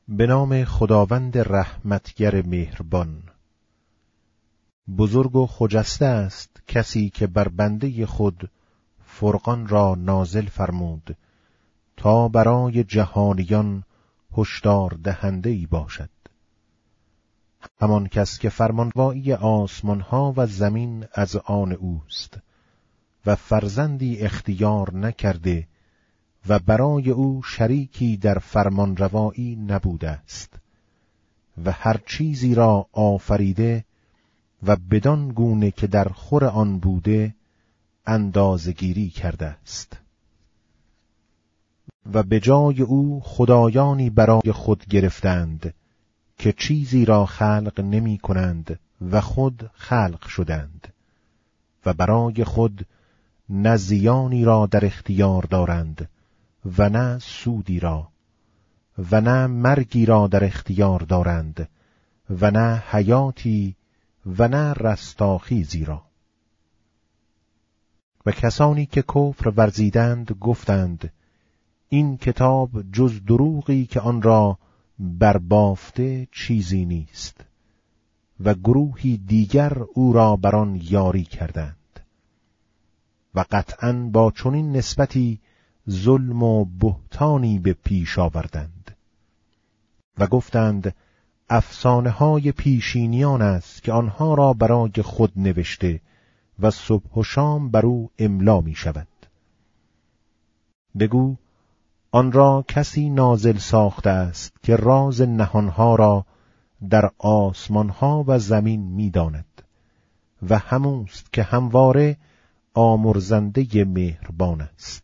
به نام خداوند رحمتگر مهربان. بزرگ و خجسته است کسی که بر بنده خود فرقان را نازل فرمود تا برای جهانیان هشدار دهنده‌ای باشد. همان کس که فرمانروایی آسمانها و زمین از آن اوست و فرزندی اختیار نکرده و برای او شریکی در فرمانروایی نبوده است و هر چیزی را آفریده و بدان گونه که در خور آن بوده اندازه‌گیری کرده است و به جای او خدایانی برای خود گرفتند که چیزی را خلق نمی کنند و خود خلق شدند و برای خود نه زیانی را در اختیار دارند و نه سودی را و نه مرگی را در اختیار دارند و نه حیاتی و نه رستاخیزی را. و کسانی که کفر ورزیدند گفتند این کتاب جز دروغی که آن را بربافته چیزی نیست و گروهی دیگر او را بر آن یاری کردند و قطعاً با چنین نسبتی ظلم و بهتانی به پیش آوردند و گفتند افسانه های پیشینیان است که آنها را برای خود نوشته و صبح و شام بر او املا می شود. بگو آن را کسی نازل ساخته است که راز نهانها را در آسمانها و زمین می داند و هموست که همواره آمرزنده مهربان است.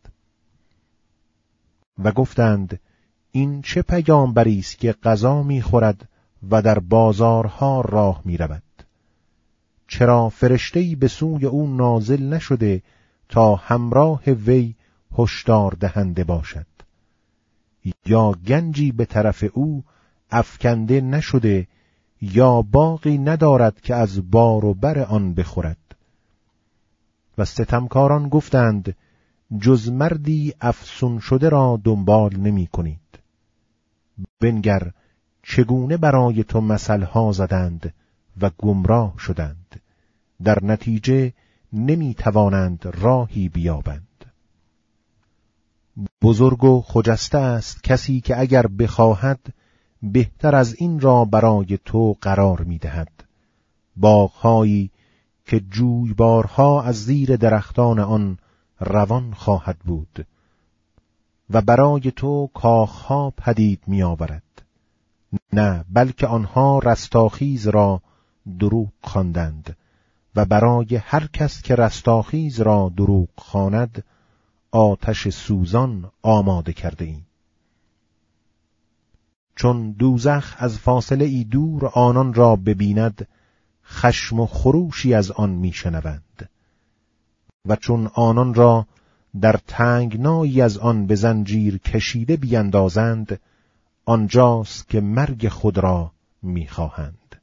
و گفتند این چه پیامبری است که غذا می خورد و در بازارها راه می رود؟ چرا فرشته‌ای به سوی او نازل نشده تا همراه وی هشدار دهنده باشد؟ یا گنجی به طرف او افکنده نشده یا باغی ندارد که از بار و بر آن بخورد؟ و ستمکاران گفتند جز مردی افسون شده را دنبال نمی کنید. بنگر چگونه برای تو مثلها زدند و گمراه شدند، در نتیجه نمی توانند راهی بیابند. بزرگ و خجسته است کسی که اگر بخواهد بهتر از این را برای تو قرار می دهد، باغهایی که جویبارها از زیر درختان آن روان خواهد بود و برای تو کاخها پدید می آورد. نه بلکه آنها رستاخیز را دروغ خواندند و برای هر کس که رستاخیز را دروغ خواند آتش سوزان آماده کرده ایم. چون دوزخ از فاصله ای دور آنان را ببیند خشم و خروشی از آن میشنوند و چون آنان را در تنگنایی از آن به زنجیر کشیده بیندازند آنجاست که مرگ خود را میخواهند.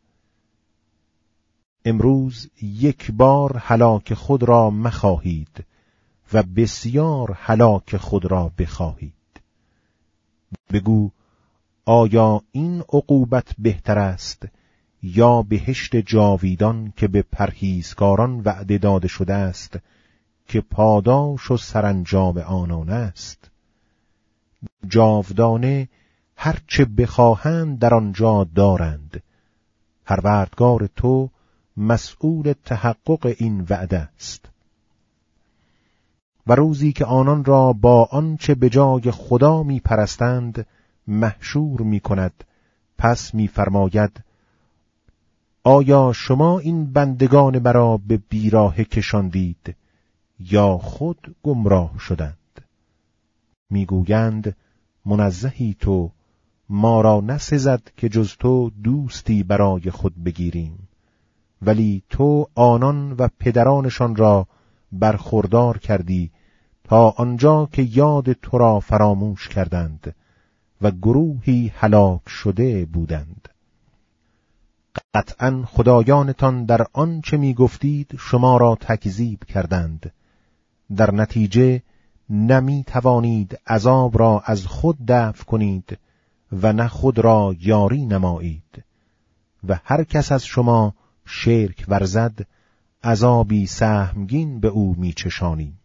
امروز یک بار هلاک خود را مخواهید و بسیار هلاک خود را بخواهید. بگو آیا این عقوبت بهتر است یا بهشت جاویدان که به پرهیزکاران وعده داده شده است که پاداش و سرانجام آنان است؟ جاودانه هر چه بخواهند در آنجا دارند. پروردگار تو مسئول تحقق این وعده است. و روزی که آنان را با آنچه به جای خدا می پرستند محشور می کند، پس می فرماید آیا شما این بندگان مرا به بیراهه کشاندید یا خود گمراه شدند؟ می گویند منزهی تو، ما را نسزد که جز تو دوستی برای خود بگیریم، ولی تو آنان و پدرانشان را برخوردار کردی تا آنجا که یاد تو را فراموش کردند و گروهی هلاک شده بودند. قطعاً خدایانتان در آنچه می گفتید شما را تکذیب کردند، در نتیجه نمی توانید عذاب را از خود دفع کنید و نه خود را یاری نمایید و هر کس از شما شرک ورزد عذابی سهمگین به او میچشانیم.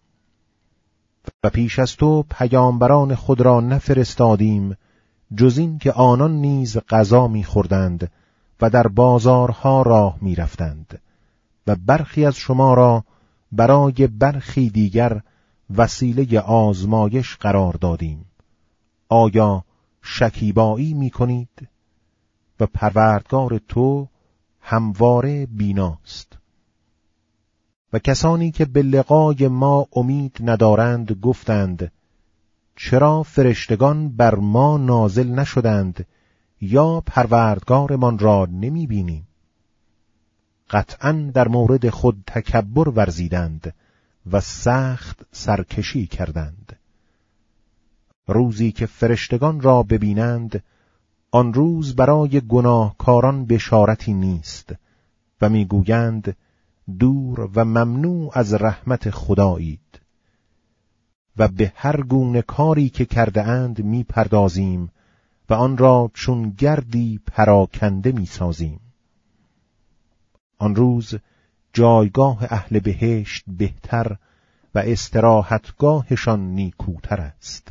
و پیش از تو پیامبران خود را نفرستادیم جز این که آنان نیز غذا می‌خوردند و در بازارها راه می‌رفتند و برخی از شما را برای برخی دیگر وسیله آزمایش قرار دادیم. آیا شکیبایی می‌کنید؟ و پروردگار تو همواره بیناست. و کسانی که به لقای ما امید ندارند گفتند چرا فرشتگان بر ما نازل نشدند یا پروردگارمان را نمی بینیم؟ قطعاً در مورد خود تکبر ورزیدند و سخت سرکشی کردند. روزی که فرشتگان را ببینند آن روز برای گناهکاران بشارتی نیست و میگویند دور و ممنوع از رحمت خدایید و به هر گونه کاری که کرده اند می پردازیم و آن را چون گردی پراکنده می سازیم. آن روز جایگاه اهل بهشت بهتر و استراحتگاهشان نیکوتر است.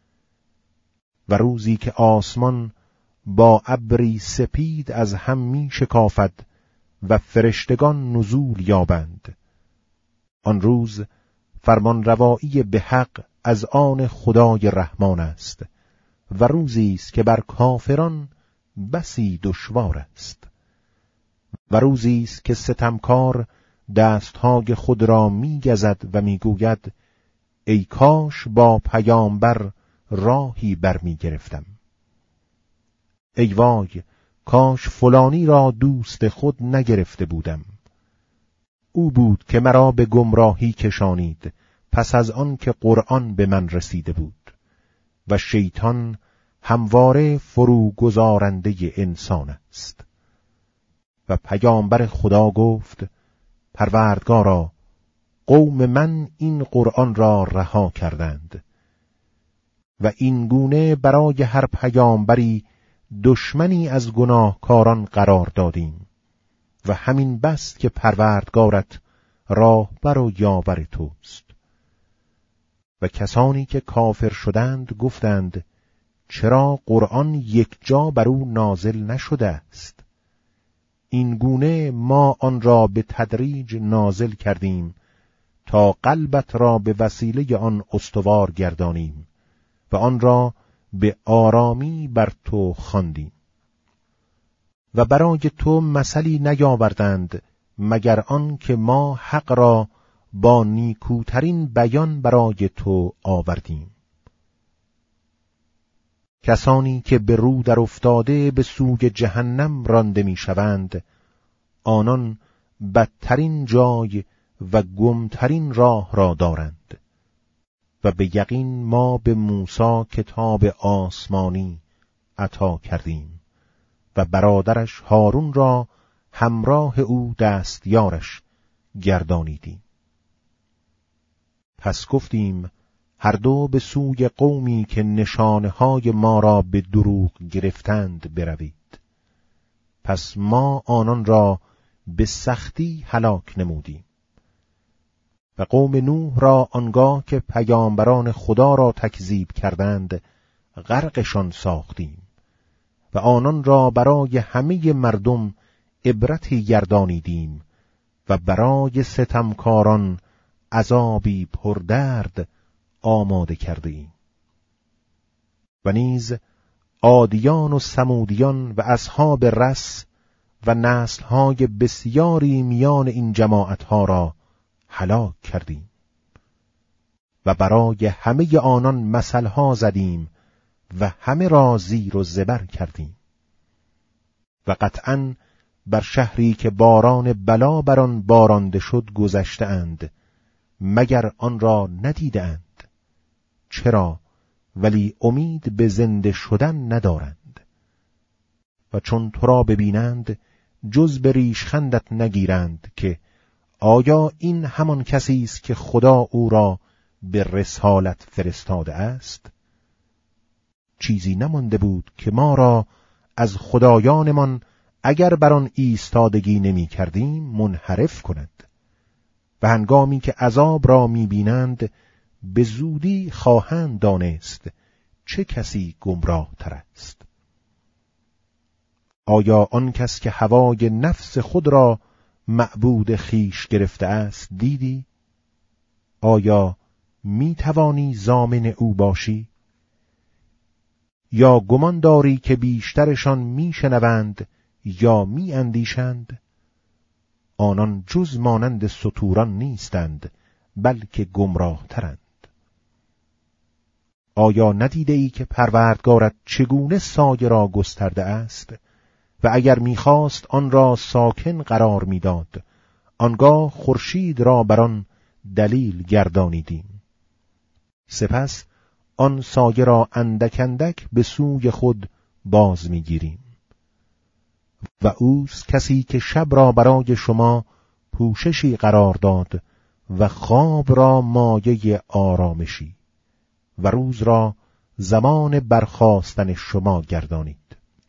و روزی که آسمان با ابری سپید از هم می شکافد و فرشتگان نزول یابند، آن روز فرمانروایی به حق از آن خدای رحمان است و روزی است که بر کافران بسی دشوار است. و روزی است که ستمکار دستهای خود را می‌گزد و میگوید ای کاش با پیامبر راهی برمی گرفتم. ای وای، کاش فلانی را دوست خود نگرفته بودم. او بود که مرا به گمراهی کشانید پس از آن که قرآن به من رسیده بود. و شیطان همواره فروگذارنده انسان است. و پیامبر خدا گفت پروردگارا، قوم من این قرآن را رها کردند و این گونه برای هر پیامبری دشمنی از گناهکاران قرار دادیم و همین بس که پروردگارت راهبر و یاور توست. و کسانی که کافر شدند گفتند چرا قرآن یک جا بر او نازل نشده است؟ این گونه ما آن را به تدریج نازل کردیم تا قلبت را به وسیله آن استوار گردانیم و آن را به آرامی بر تو خواندیم. و برای تو مثلی نیاوردند مگر آن که ما حق را با نیکوترین بیان برای تو آوردیم. کسانی که به رو در افتاده به سوی جهنم رانده می شوند، آنان بدترین جای و گمترین راه را دارند. و به یقین ما به موسی کتاب آسمانی عطا کردیم و برادرش هارون را همراه او دستیارش گردانیدیم. پس گفتیم هر دو به سوی قومی که نشانه‌های ما را به دروغ گرفتند بروید. پس ما آنان را به سختی هلاک نمودیم. و قوم نوح را آنگاه که پیامبران خدا را تکذیب کردند غرقشان ساختیم و آنان را برای همه مردم عبرتی گردانیدیم و برای ستمکاران عذابی پردرد آماده کرده ایم. و نیز عادیان و ثمودیان و اصحاب رس و نسل‌های بسیاری میان این جماعت‌ها را هلاک کردیم و برای همه آنان مثلها زدیم و همه را زیر و زبر کردیم. و قطعاً بر شهری که باران بلا بر آن بارانده شد گذشته اند مگر آن را ندیده اند. چرا؟ ولی امید به زنده شدن ندارند. و چون تو را ببینند جز به ریشخندت نگیرند که آیا این همان کسی است که خدا او را به رسالت فرستاده است؟ چیزی نمانده بود که ما را از خدایانمان اگر بر آن ایستادگی نمی کردیم منحرف کند و هنگامی که عذاب را می بینند به زودی خواهند دانست چه کسی گمراه تر است. آیا آن کس که هوای نفس خود را معبود خیش گرفته است دیدی؟ آیا می توانی ضامن او باشی؟ یا گمان داری که بیشترشان می شنوند یا می اندیشند؟ آنان جز مانند ستوران نیستند بلکه گمراه ترند. آیا ندیده ای که پروردگارت چگونه سایه را گسترده است و اگر می‌خواست آن را ساکن قرار می‌داد آنگاه خورشید را بر آن دلیل گردانیدیم. سپس آن سایه را اندک اندک به سوی خود باز می‌گیریم. و اوست کسی که شب را برای شما پوششی قرار داد و خواب را مایه آرامشی و روز را زمان برخاستن شما گردانید.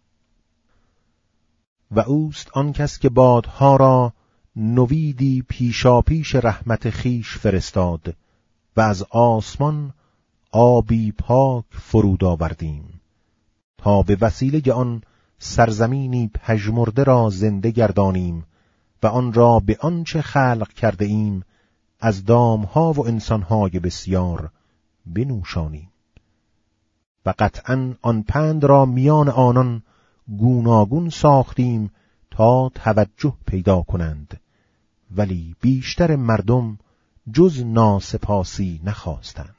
و اوست آن کس که بادها را نویدی پیشاپیش رحمت خیش فرستاد و از آسمان آبی پاک فرود آوردیم تا به وسیله آن سرزمینی پژمرده را زنده گردانیم و آن را به آنچه خلق کرده ایم از دامها و انسانهای بسیار بنوشانیم. و قطعاً آن پند را میان آنان گوناگون ساختیم تا توجه پیدا کنند، ولی بیشتر مردم جز ناسپاسی نخواستند.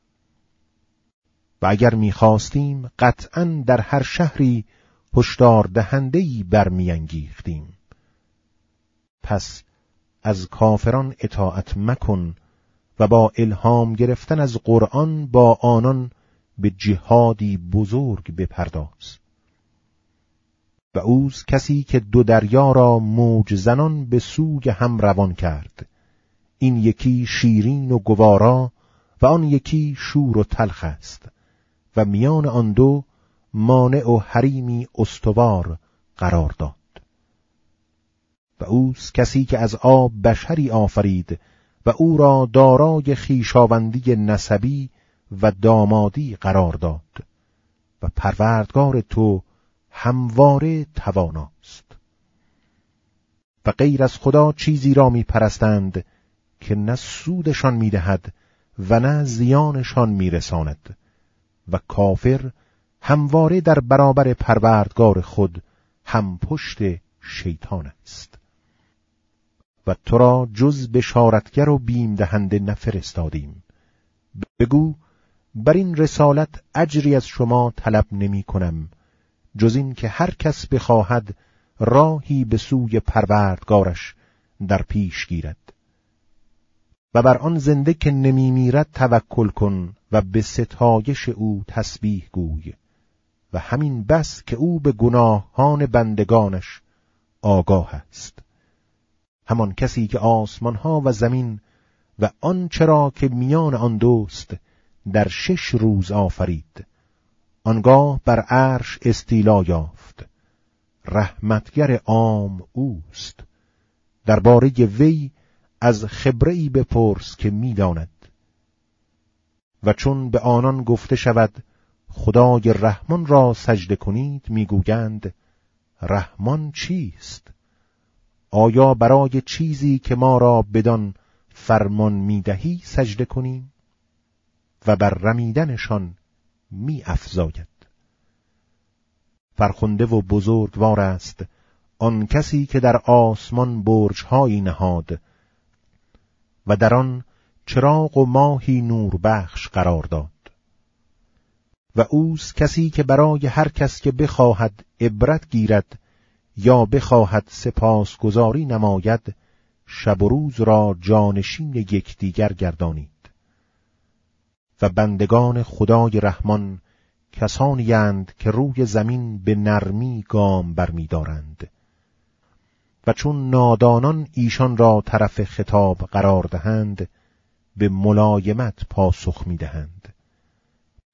و اگر می‌خواستیم قطعاً در هر شهری هشدار دهنده‌ای برمی‌انگیختیم. پس از کافران اطاعت مکن و با الهام گرفتن از قرآن با آنان به جهادی بزرگ بپرداز. و اوست کسی که دو دریا را موج زنان به سوی هم روان کرد، این یکی شیرین و گوارا و آن یکی شور و تلخ است و میان آن دو مانع و حریمی استوار قرار داد. و اوست کسی که از آب بشری آفرید و او را دارای خویشاوندی نسبی و دامادی قرار داد و پروردگار تو همواره تواناست. و غیر از خدا چیزی را می پرستند که نه سودشان می دهد و نه زیانشان می رساند و کافر همواره در برابر پروردگار خود هم پشت شیطان است. و تو را جز بشارتگر و بیم دهنده نفرستادیم. بگو بر این رسالت اجری از شما طلب نمی کنم جز این که هر کس بخواهد راهی به سوی پروردگارش در پیش گیرد و بر آن زنده که نمی میرد توکل کن و به ستایش او تسبیح گوی و همین بس که او به گناهان بندگانش آگاه است. همان کسی که آسمانها و زمین و آنچه را که میان آن دوست در 6 روز آفرید، آنگاه بر عرش استیلا یافت. رحمتگر عام اوست. درباره وی از خبره‌ای بپرس که می‌داند. و چون به آنان گفته شود خدای رحمان را سجده کنید، میگویند رحمان چیست؟ آیا برای چیزی که ما را بدان فرمان میدهی سجده کنیم؟ و بر رمیدنشان می افزاید. فرخنده و بزرگوار است آن کسی که در آسمان برج‌هایی نهاد و در آن چراغ و ماهی نور بخش قرار داد. و اوست کسی که برای هر کس که بخواهد عبرت گیرد یا بخواهد سپاسگزاری نماید، شب و روز را جانشین یکدیگر گردانید. و بندگان خدای رحمان کسانی اند که روی زمین به نرمی گام برمی‌دارند و چون نادانان ایشان را طرف خطاب قرار دهند به ملایمت پاسخ می‌دهند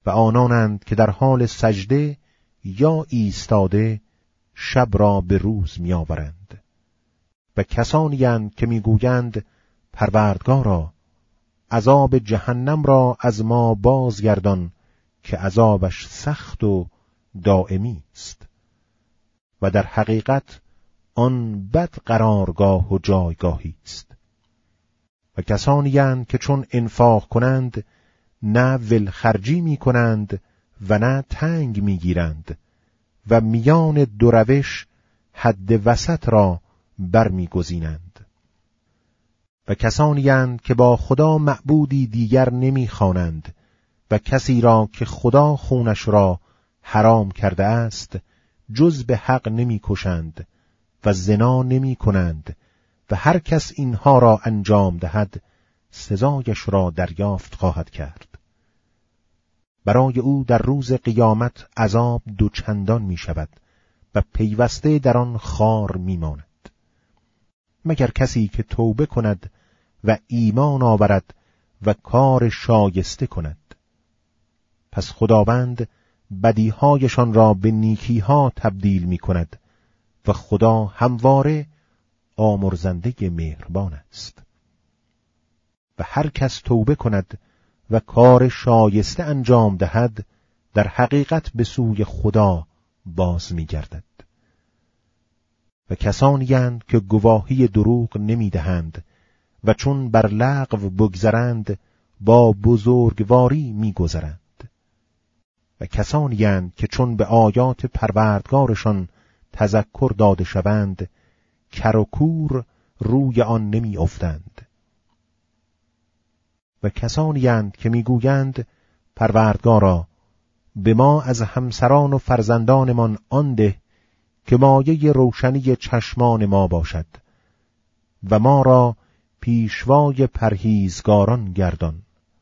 و آنانند که در حال سجده یا ایستاده شب را به روز می‌آورند. و کسانی اند که می‌گویند پروردگارا عذاب جهنم را از ما بازگردان که عذابش سخت و دائمی است و در حقیقت آن بد قرارگاه و جایگاهی است. و کسانی اند که چون انفاق کنند نه ولخرجی می کنند و نه تنگ می گیرند و میان دو روش حد وسط را برمی گزینند. و کسانی اند که با خدا معبودی دیگر نمی خوانند و کسی را که خدا خونش را حرام کرده است جز به حق نمی کشند و زنا نمی کنند و هر کس اینها را انجام دهد سزایش را دریافت خواهد کرد. برای او در روز قیامت عذاب دوچندان می شود و پیوسته در آن خار می ماند. مگر کسی که توبه کند و ایمان آورد و کار شایسته کند. پس خداوند بدیهایشان را به نیکیها تبدیل می کند و خدا همواره آمرزنده مهربان است. و هر کس توبه کند و کار شایسته انجام دهد در حقیقت به سوی خدا باز می گردد. و کسانی اند که گواهی دروغ نمی دهند و چون بر لغو بگذرند با بزرگواری می گذرند. و کسانی اند که چون به آیات پروردگارشان تذکر داده شوند کر و کور روی آن نمی افتند. و کسانی اند که میگویند پروردگارا به ما از همسران و فرزندانمان آن ده که مایه روشنی چشمان ما باشد و ما را پیشوای پرهیزگاران گردان.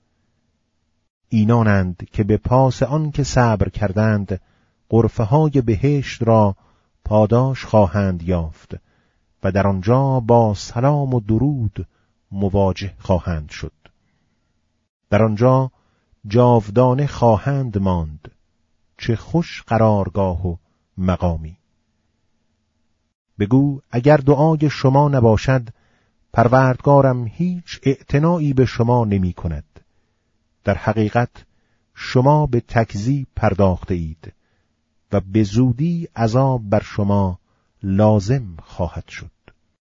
اینانند که به پاس آن که صبر کردند غرفه های بهشت را پاداش خواهند یافت و در آنجا با سلام و درود مواجه خواهند شد. در آنجا جاودانه خواهند ماند. چه خوش قرارگاه و مقامی. بگو اگر دعای شما نباشد پروردگارم هیچ اعتنایی به شما نمی کند. در حقیقت شما به تکذیب پرداخته اید و به زودی عذاب بر شما لازم خواهد شد.